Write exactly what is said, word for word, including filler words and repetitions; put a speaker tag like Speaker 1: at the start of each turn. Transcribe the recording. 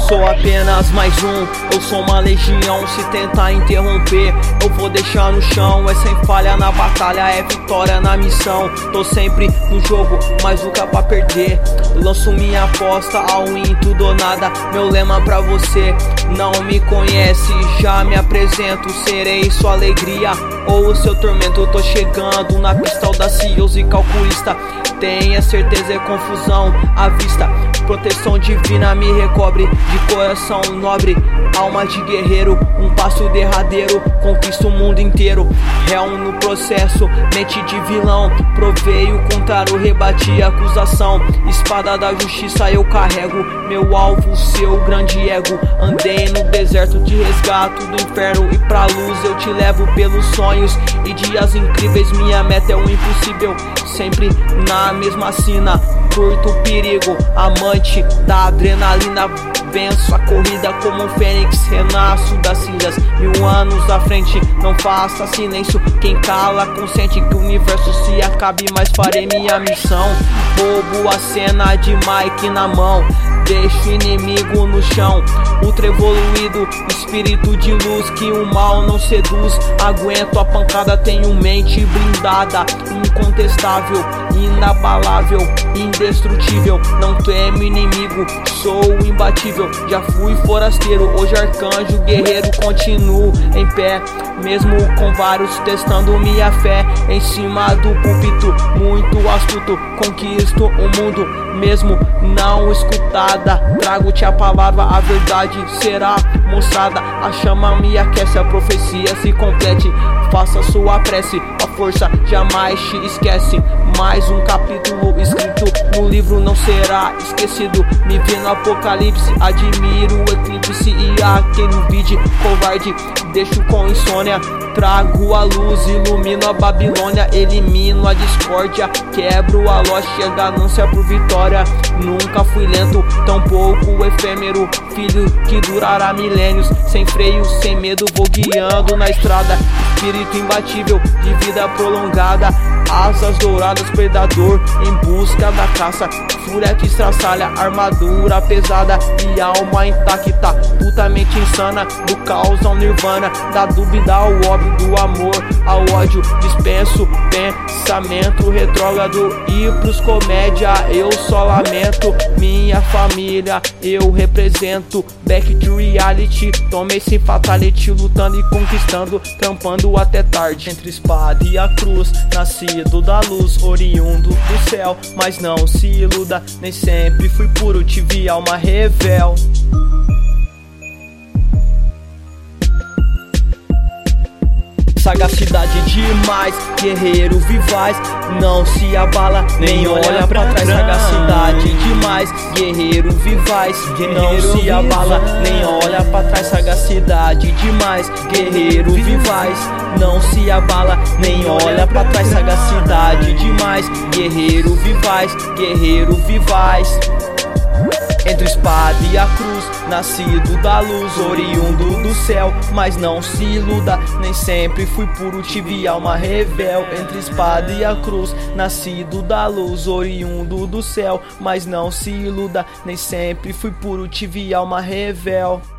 Speaker 1: sou apenas mais um, eu sou uma legião. Se tentar interromper, eu vou deixar no chão. É sem falha na batalha, é vitória na missão. Tô sempre no jogo, mas nunca pra perder. Lanço minha aposta ao win, tudo ou nada. Meu lema pra você, não me conhece, já me apresento. Serei sua alegria ou o seu tormento. Eu tô chegando na pista audacioso e calculista. Tenha certeza, é confusão à vista. Proteção divina me recobre de coração nobre. Alma de guerreiro, um passo derradeiro. Conquisto o mundo inteiro, réu no processo. Mente de vilão, provei o contrário, rebati a acusação. Espada da justiça eu carrego, meu alvo, seu grande ego. Andei no deserto, te resgato do inferno e pra luz eu te levo pelos sonhos e dias incríveis. Minha meta é o impossível, sempre na mesma sina. Curto o perigo, amante da adrenalina. Venço a corrida como um fênix, renasço das cinzas. Mil anos à frente, não faça silêncio. Quem cala consente que o universo se acabe, mas farei minha missão. Roubo a cena de Mike na mão, deixo o inimigo no chão. Ultra evoluído, espírito de luz que o mal não seduz. Aguento a pancada, tenho mente blindada, incontestável, inabalável, indestrutível. Não temo inimigo, sou imbatível. Já fui forasteiro, hoje arcanjo, guerreiro. Continuo em pé, mesmo com vários testando minha fé. Em cima do púlpito, muito astuto, conquisto o mundo, mesmo não escutada. Trago-te a palavra, a verdade será mostrada. A chama me aquece, a profecia se complete. Faça sua prece, a força jamais te esquece. Mais um capítulo escrito no livro não será esquecido. Me vi no apocalipse, admiro o eclipse. E a quem no vídeo covarde, deixo com insônia. Trago a luz, ilumino a Babilônia. Elimino a discórdia, quebro a loja, a ganância por vitória. Nunca fui lento, tampouco efêmero. Filho que durará milênios, sem freio, sem medo, vou guiando na estrada. Espírito imbatível, de vida prolongada. Asas douradas, predador em busca da caça. Fúria que estraçalha, armadura pesada e alma intacta. Putamente insana, do caos ao nirvana. Da dúvida ao óbvio, do amor ao ódio. Dispenso pensamento retrógrado e pros comédia eu só lamento. Minha família eu represento. Back to reality, tomei sem fatality. Lutando e conquistando, trampando até tarde. Entre espada e a cruz, nascido da luz, oriundo do céu. Mas não se iluda, nem sempre fui puro, tive alma revel. Sagacidade demais, guerreiro vivaz, não se abala, nem olha pra trás. Sagacidade demais, guerreiro vivaz, não se abala, nem olha pra trás. Sagacidade demais, guerreiro vivaz, não se abala, nem olha pra trás. Sagacidade demais, guerreiro vivaz, guerreiro vivaz. Entre espada e a cruz, nascido da luz, oriundo do céu. Mas não se iluda, nem sempre fui puro, tive alma revel. Entre espada e a cruz, nascido da luz, oriundo do céu. Mas não se iluda, nem sempre fui puro, tive alma revel.